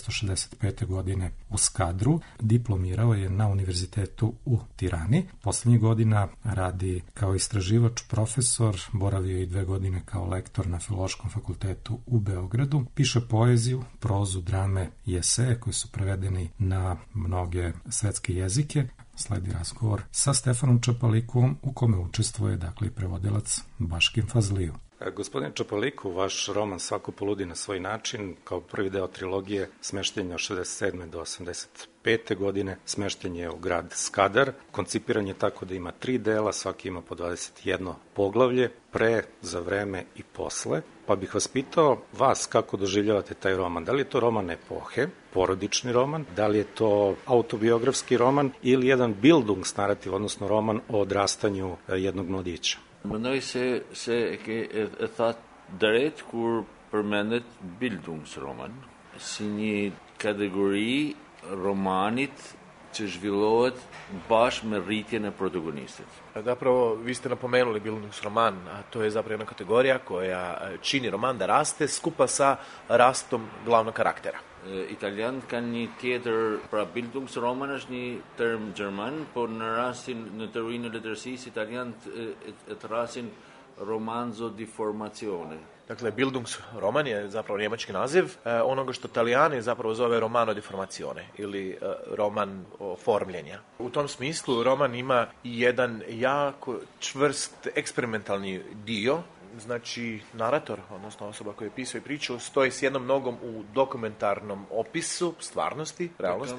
1965. godine u Skadru, diplomirao je na univerzitetu u Tirani. Poslednjih godina radi kao istraživač, profesor, boravio i 2 godine kao lektor na Filološkom fakultetu u Beogradu. Piše poeziju, prozu, drame i eseje koji su prevedeni na mnoge svetske jezike. Sledi razgovor sa Stefanom Čapalikovom u kome učestvuje, dakle, prevodilac Baškim Fazliju. Gospodin Čapaliku, vaš roman Svako poludi na svoj način, kao prvi deo trilogije, smešten je od 67. do 85. godine, smešten je u grad Skadar, koncipiran je tako da ima 3 dela, svaki ima po 21 poglavlje, pre, za vreme i posle. Pa bih vas pitao, vas kako doživljavate taj roman? Da li je to roman epohe, porodični roman, da li je to autobiografski roman ili jedan bildungsnarativ, odnosno roman o odrastanju jednog mladića? Mendoj se e that drejt kur përmendet bildungsroman si një kategori romanit që zhvillohet bash me rritjen e protagonistit. Zapravo, vi ste napomenuli bildungsroman, a to je zapravo jedna kategorija koja čini roman da raste skupa sa rastom glavnog karaktera. Italianët kanë një tjetër, pra bildungsroman është një term gjerman, por në teorinë e letërsisë italianët e thrasin romanzo di formazione. Dakle, bildungsroman je zapravo njemački naziv onoga što Italijani zapravo zove romano di formazione ili roman oformljenja. U tom smislu roman ima jedan jako čvrst eksperimentalni dio. Znači, narator, odnosno osoba koja je pisao i pričao, stoji s jednom nogom u dokumentarnom opisu stvarnosti, realnosti.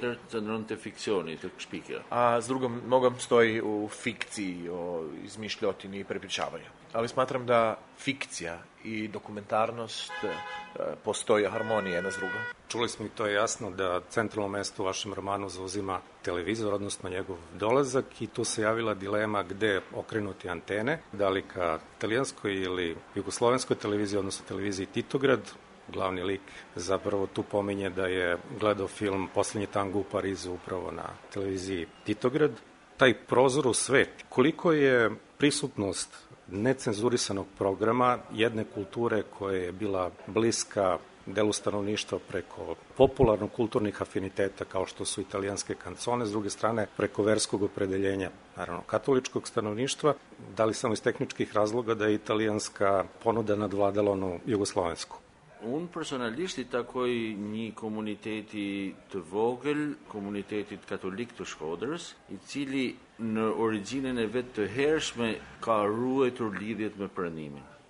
A s drugom nogom stoji u fikciji, o izmišljotini i prepričavanju. Ali smatram da fikcija i dokumentarnost postoji harmonija jedna s drugom. Čuli smo i to je jasno da centralno mesto u vašem romanu zauzima televizor, odnosno njegov dolazak i tu se javila dilema gde okrenuti antene, da li ka italijanskoj ili jugoslovenskoj televiziji, odnosno televiziji Titograd. Glavni lik zapravo tu pominje da je gledao film Poslednji tango u Parizu upravo na televiziji Titograd. Taj prozor u svet, koliko je prisutnost necenzurisanog programa jedne kulture koja je bila bliska delu stanovništva preko popularno-kulturnih afiniteta kao što su italijanske kancone, s druge strane preko verskog opredeljenja, naravno katoličkog stanovništva, da li samo iz tehničkih razloga da je italijanska ponuda nadvladala onu jugoslovensku? Unë personalisht i takoj një komuniteti të vogël, komunitetit katolik të Shkodrës, i cili në origjinën e vet të hershme ka ruajtur lidhjet me Perëndimin.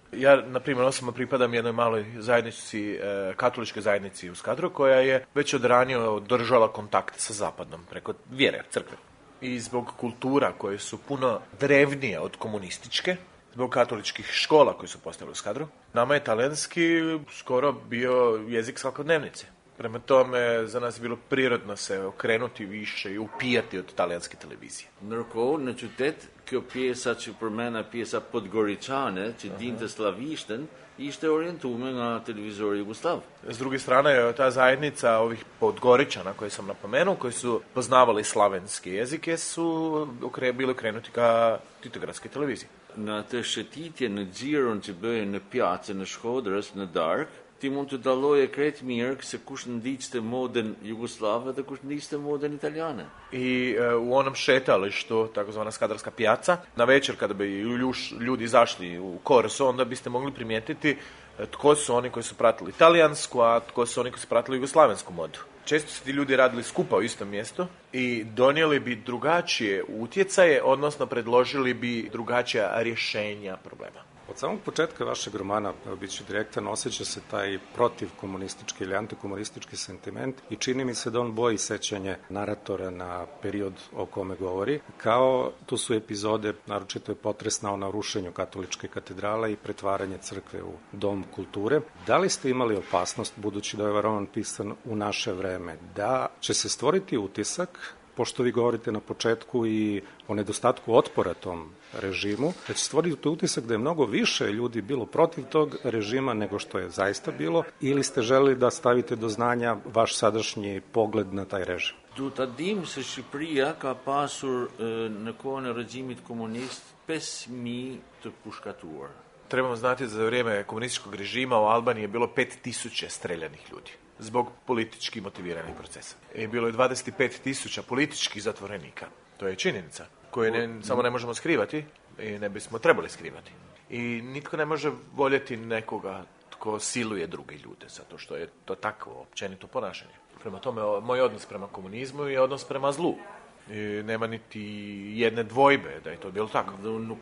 Ja, na primjer, osobno pripadam jednoj maloj zajednici, katoličkoj zajednici u Skadru, koja je već od ranije održala kontakte sa zapadom preko vjere, crkve. I zbog kultura koje su puno drevnije od komunističke, zbog katoličkih škola koje su postavili u Skadru, nama je talijanski skoro bio jezik svakodnevnice. Prema tome, za nas je bilo prirodno se okrenuti više i upijati od talijanske televizije. Ndërkohë, në qytet, kjo pjesa që përmenda pjesa podgoričane, që dinte slavishten, ishte orijentume nga televizori Jugoslav. S druge strane, ta zajednica ovih Podgoričana koje sam napomenuo, koji su poznavali slavenske jezike, su bili okrenuti ka titogradskoj televiziji. Në atë shëtitje në xhiron që bëhen në pjacën në Shkodrës, në darkë, ti mund të dalloje krejt mirë se kush ndiqte modën jugoslave dhe kush ndiqte modën italiane. I u onom šetalištu, takozvana Skadarska pijaca, na večer kada bi ljudi izašli u Korso, onda biste mogli primijetiti tko su oni koji su pratili italijansku, a tko su oni koji su pratili jugoslavensku modu. Često su ti ljudi radili skupa u istom mjestu i donijeli bi drugačije utjecaje, odnosno predložili bi drugačija rješenja problema. Od samog početka vašeg romana, bit ću direktan, osjeća se taj protivkomunistički ili antikomunistički sentiment i čini mi se da on boji sećanje naratora na period o kome govori. Kao tu su epizode, naročito je potresna o narušenju katoličke katedrale i pretvaranje crkve u dom kulture. Da li ste imali opasnost, budući da je ovaj roman pisan u naše vreme, da će se stvoriti utisak, pošto vi govorite na početku i o nedostatku otpora tom režimu, da će stvoriti utisak da je mnogo više ljudi bilo protiv tog režima nego što je zaista bilo, ili ste želeli da stavite do znanja vaš sadašnji pogled na taj režim? Du ta dim se Shqipëria ka pasur në kohën e regjimit komunist 5.000 të pushkatuar. Trebamo znati da za vrijeme komunističkog režima u Albaniji je bilo 5.000 streljanih ljudi zbog politički motiviranih procesa. I bilo je 25.000 političkih zatvorenika. To je činjenica koju samo ne možemo skrivati i ne bismo trebali skrivati. I nitko ne može voljeti nekoga tko siluje druge ljude, zato što je to takvo općenito ponašanje. Prema tome, moj odnos prema komunizmu je odnos prema zlu. I nema niti jedne dvojbe da je to bilo tako.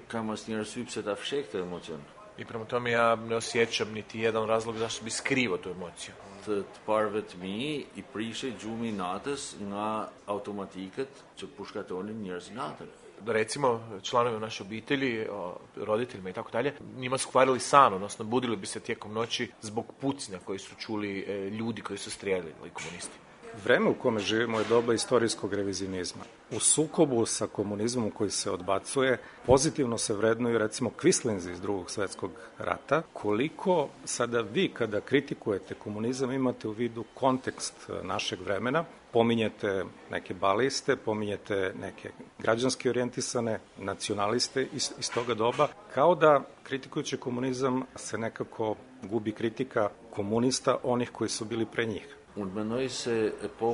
I prema tome ja ne osjećam niti jedan razlog zašto bi skrivao tu emociju. Të parëve të mi i prishe gjumi natës nga automatikët që pushkatonin njerëz natën. Recimo, članovi naše obitelji, roditeljima i tako dalje, njima su kvarili san, odnosno budili bi se tijekom noći zbog pucnja koji su čuli ljudi koji su strijeljali komunisti. Vreme u kome živimo je doba istorijskog revizionizma. U sukobu sa komunizmom koji se odbacuje, pozitivno se vrednuju recimo kvislinzi iz Drugog svjetskog rata. Koliko sada vi kada kritikujete komunizam imate u vidu kontekst našeg vremena, pominjete neke baliste, pominjete neke građanski orijentisane nacionaliste iz toga doba, kao da kritikujući komunizam se nekako gubi kritika komunista onih koji su bili pre njih. Unë mendoj se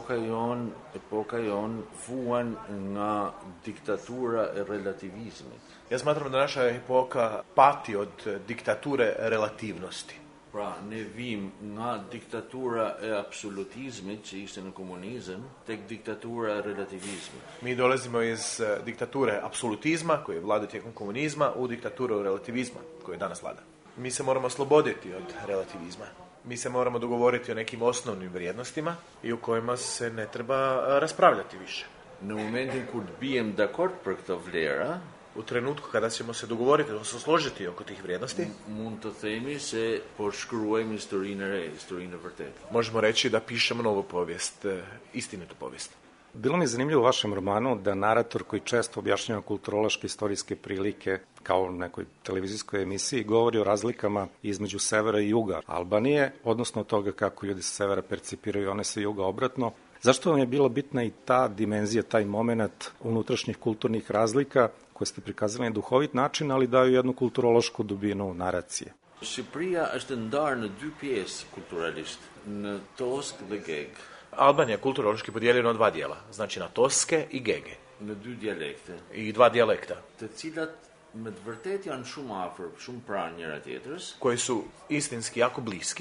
epoka jon vuan nga diktatura e relativizmit. Ja smatram da naša epoka pati od diktature relativnosti. Pra, ne vim nga diktatura e apsolutizmit që ishte në komunizëm, tek diktatura e relativizmit. Mi dolazimo iz diktature apsolutizma, koji je vlada tijekom komunizma, u diktaturu relativizma, koji je danas vlada. Mi se moramo osloboditi od relativizma. Mi se moramo dogovoriti o nekim osnovnim vrijednostima i o kojima se ne treba raspravljati više. Në momentin kur të bijem dakord për këto vlera, u trenutku kada ćemo se dogovoriti, odnosno složiti oko tih vrijednosti, mund të themi se po shkruajmë historinë e re, historinë e vërtetë. Možemo reći da pišemo novu povijest, istinitu povijest. Bilo mi je zanimljivo u vašem romanu da narator koji često objašnjava kulturološke istorijske prilike kao u nekoj televizijskoj emisiji govori o razlikama između severa i juga Albanije, odnosno toga kako ljudi sa severa percipiraju one sa juga obratno. Zašto vam je bila bitna i ta dimenzija, taj moment unutrašnjih kulturnih razlika koje ste prikazali na duhovit način, ali daju jednu kulturološku dubinu naracije? Shqipëria është ndarë në dy pjesë kulturalisht, në Tosk dhe Geg. Albanija je kulturološki podijeljena na dva dijela, znači na Toske i Gege. Në dy dialekte. I dva dijalekta. Të cilat me të vërtet janë shumë afër, shumë pranë njëra tjetrës. Koji su istinski jako bliski.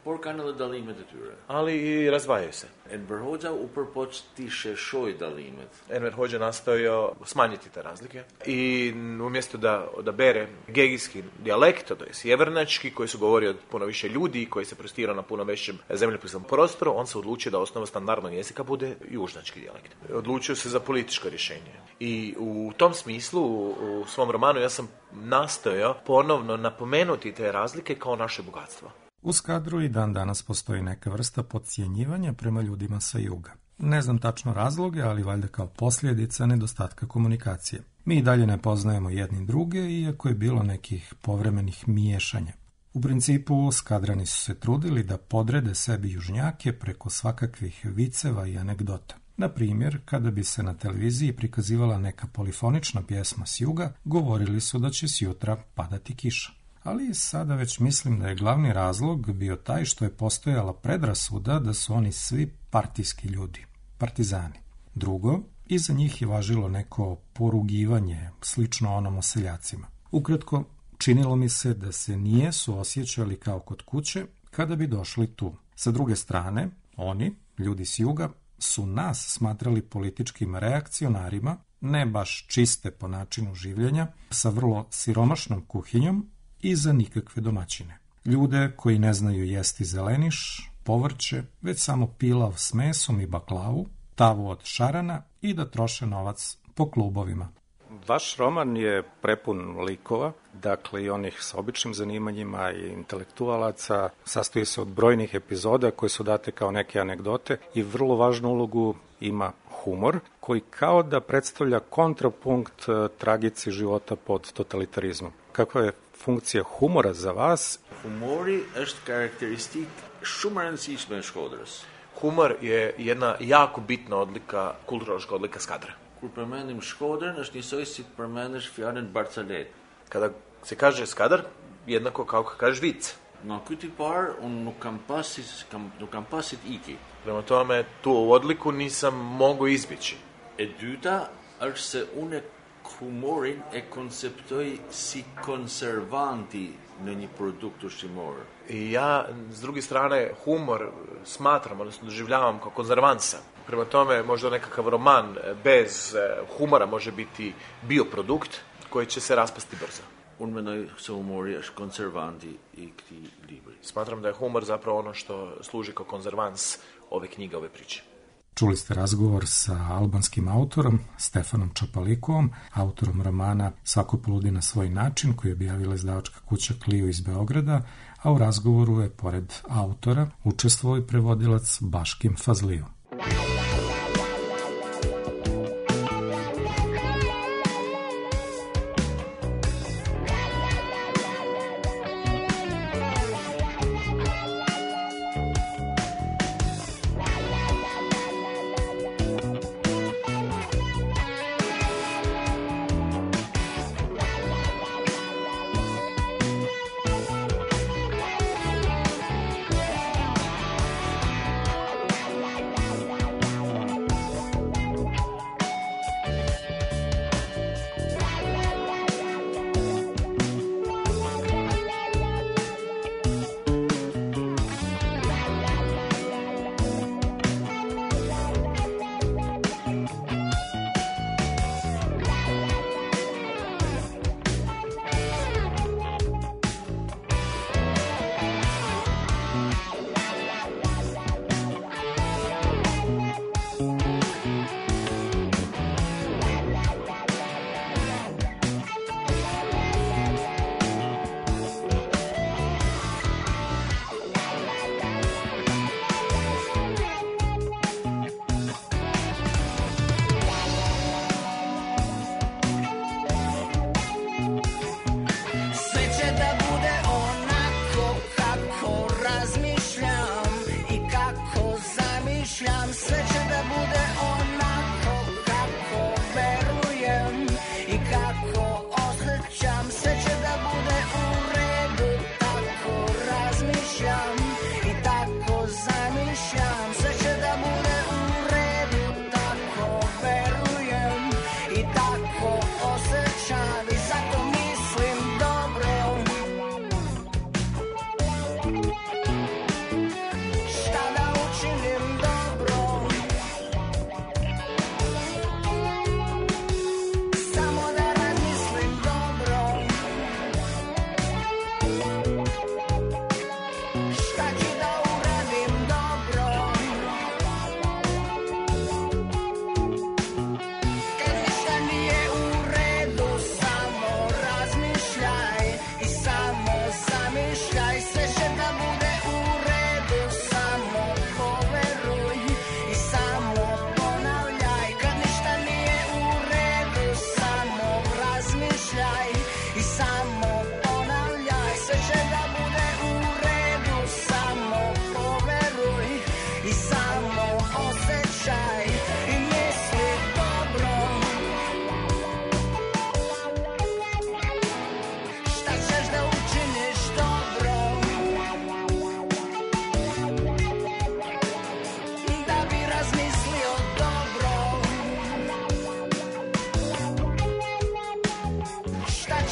por kanë edhe dallimet e tyre. Ali i razdvajaju se. Enver Hoxha u përpoq ti sheshoj dallimet. Enver Hoxha nastojao smanjiti te razlike i umjesto da odabere gegijski dijalekt, to je sjevernački, koji su govorio od puno više ljudi, koji se prostirao na puno većem zemljopisnom prostoru, on se odlučio da osnova standardnog jezika bude južnački dijalekt. Odlučio se za političko rješenje. I u tom smislu, u svom romanu, ja sam nastojao ponovno napomenuti te razlike kao naše bogatstvo. U Skadru i dan danas postoji neka vrsta podcjenjivanja prema ljudima sa juga. Ne znam tačno razloge, ali valjda kao posljedica nedostatka komunikacije. Mi i dalje ne poznajemo jedni druge, iako je bilo nekih povremenih miješanja. U principu, Skadrani su se trudili da podrede sebi južnjake preko svakakvih viceva i anegdota. Na primjer, kada bi se na televiziji prikazivala neka polifonična pjesma s juga, govorili su da će sjutra padati kiša. Ali sada već mislim da je glavni razlog bio taj što je postojala predrasuda da su oni svi partijski ljudi, partizani. Drugo, iza njih je važilo neko porugivanje, slično onom o seljacima. Ukratko, činilo mi se da se nijesu osjećali kao kod kuće kada bi došli tu. Sa druge strane, oni, ljudi s juga, su nas smatrali političkim reakcionarima, ne baš čiste po načinu življenja, sa vrlo siromašnom kuhinjom i za nikakve domaćine. Ljude koji ne znaju jesti zeleniš, povrće, već samo pilav s mesom i baklavu, tavu od šarana i da troše novac po klubovima. Vaš roman je prepun likova, dakle i onih sa običnim zanimanjima i intelektualaca, sastoji se od brojnih epizoda koje su date kao neke anegdote i vrlo važnu ulogu ima humor, koji kao da predstavlja kontrapunkt tragici života pod totalitarizmom. Kakva je funkcija humora za vas? Humori është karakteristik shumë e rëndësishme e Shkodrës. Humor je jedna jako bitna odlika, kulturološka odlika Skadra. Kur përmendim Shkodrën, është njësoj si të përmendesh fjalën Barcalet. Kada se kaže Skadar, jednako kao kad kažeš vic. Nga ky tipar, unë nuk kam pasit iki. Prema tome, tu odliku nisam mogao izbjeći. E dyta, është se unë humorin e konceptoj si konservanti në një produkt ushqimor. I ja, s druge strane, humor smatram, odnosno doživljavam kao konzervansa. Prema tome, možda nekakav roman bez humora može biti bioprodukt koji će se raspasti brzo. Unë mendoj se humori është konservanti i këtij libri. Smatram da je humor zapravo ono što služi kao konzervans ove knjige, ove priče. Čuli ste razgovor sa albanskim autorom Stefanom Čapalikovom, autorom romana Svako poludi na svoj način, koji je objavila izdavačka kuća Clio iz Beograda, a u razgovoru je pored autora učestvovao i prevodilac Baškim Fazliju.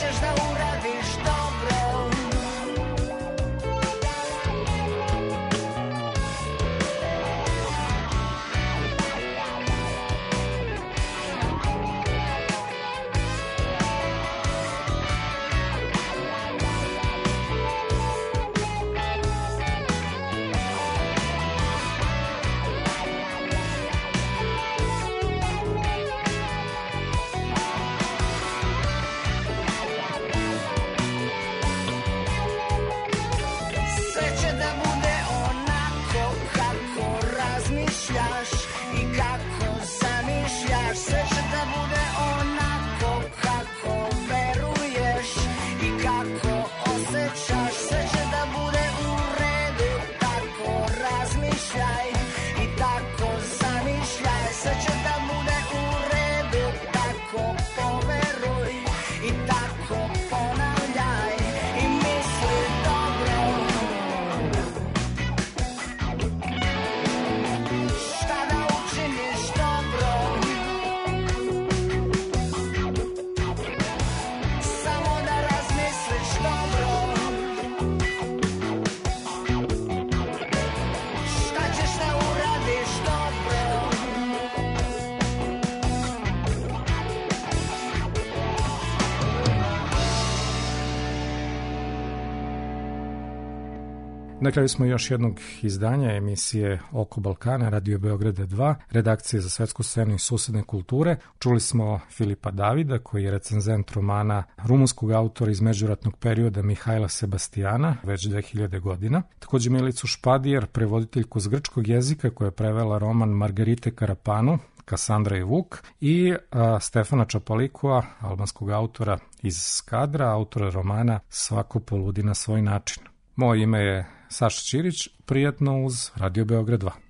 ćeš da uradiš dobro? Na kraju smo još jednog izdanja emisije Oko Balkana, Radio Beograda 2, redakcije za svetsku scenu i susedne kulture. Čuli smo Filipa Davida, koji je recenzent romana rumunskog autora iz međuratnog perioda Mihajla Sebastijana, već 2000 godina. Takođe Milicu Špadijer, prevoditeljku s grčkog jezika, koja je prevela roman Margarite Karapanu, Kasandra i Vuk, i Stefana Čapalikova, albanskog autora iz Skadra, autora romana Svako poludi na svoj način. Moje ime je Saša Ćirić, prijatno uz Radio Beograd 2.